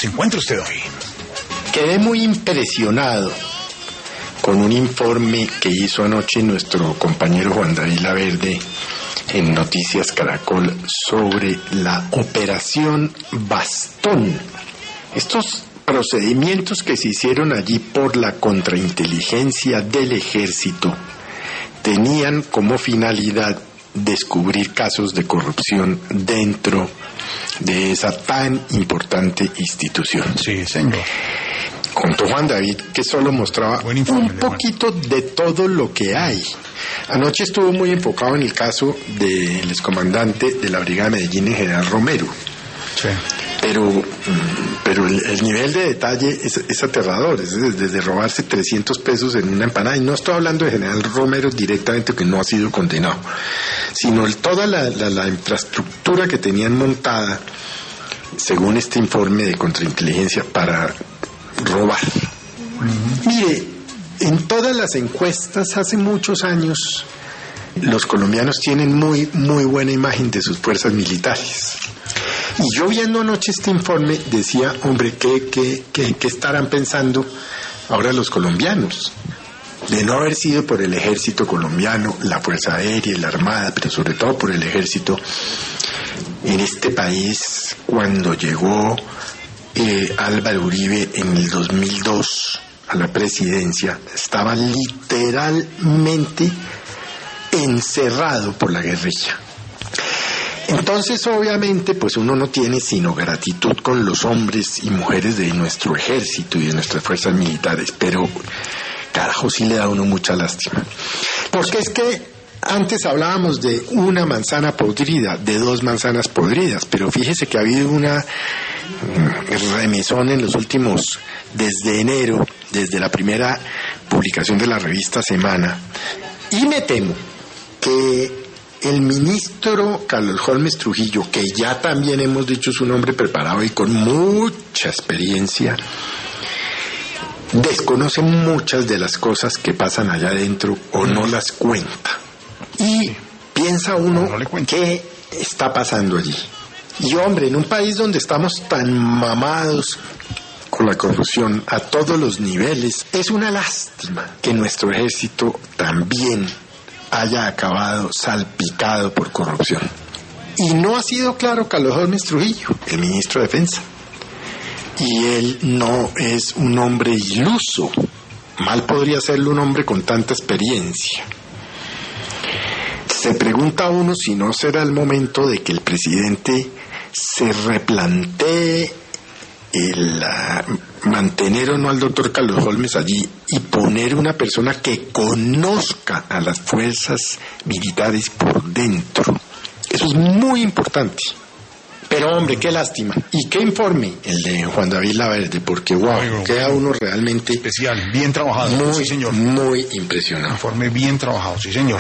se encuentra usted hoy? Quedé muy impresionado con un informe que hizo anoche nuestro compañero Juan David Laverde en Noticias Caracol sobre la Operación Bastón. Estos procedimientos que se hicieron allí por la contrainteligencia del ejército tenían como finalidad descubrir casos de corrupción dentro de esa tan importante institución. Sí, señor. Contó Juan David que solo mostraba un poquito de todo lo que hay. Anoche estuvo muy enfocado en el caso del excomandante de la Brigada de Medellín, el general Romero. Sí. Pero el nivel de detalle es aterrador, es desde robarse 300 pesos en una empanada, y no estoy hablando de general Romero directamente, que no ha sido condenado, sino toda la infraestructura que tenían montada, según este informe de contrainteligencia, para robar. Mire, en todas las encuestas hace muchos años, los colombianos tienen muy buena imagen de sus fuerzas militares. Y yo viendo anoche este informe decía, hombre, ¿qué estarán pensando ahora los colombianos? De no haber sido por el ejército colombiano, la Fuerza Aérea y la Armada, pero sobre todo por el ejército, en este país, cuando llegó Álvaro Uribe en el 2002 a la presidencia, estaba literalmente encerrado por la guerrilla. Entonces, obviamente, pues uno no tiene sino gratitud con los hombres y mujeres de nuestro ejército y de nuestras fuerzas militares, pero carajo, sí le da a uno mucha lástima. Porque es que antes hablábamos de una manzana podrida, de 2 manzanas podridas, pero fíjese que ha habido una remesón en los últimos, desde enero, desde la primera publicación de la revista Semana, y me temo que el ministro Carlos Holmes Trujillo, que ya también hemos dicho es un hombre preparado y con mucha experiencia, desconoce muchas de las cosas que pasan allá adentro o no las cuenta. Y piensa uno, ¿qué está pasando allí? Y hombre, en un país donde estamos tan mamados con la corrupción a todos los niveles, es una lástima que nuestro ejército también haya acabado salpicado por corrupción. Y no ha sido claro Carlos Holmes Trujillo, el ministro de Defensa. Y él no es un hombre iluso. Mal podría serlo un hombre con tanta experiencia. Se pregunta uno si no será el momento de que el presidente se replantee mantener o no al doctor Carlos Holmes allí y poner una persona que conozca a las fuerzas militares por dentro. Eso es muy importante. Pero hombre, qué lástima. Y qué informe el de Juan David Laverde, porque wow, queda uno realmente especial, bien trabajado. Muy, sí, señor. Muy impresionado. Informe bien trabajado, sí, señor.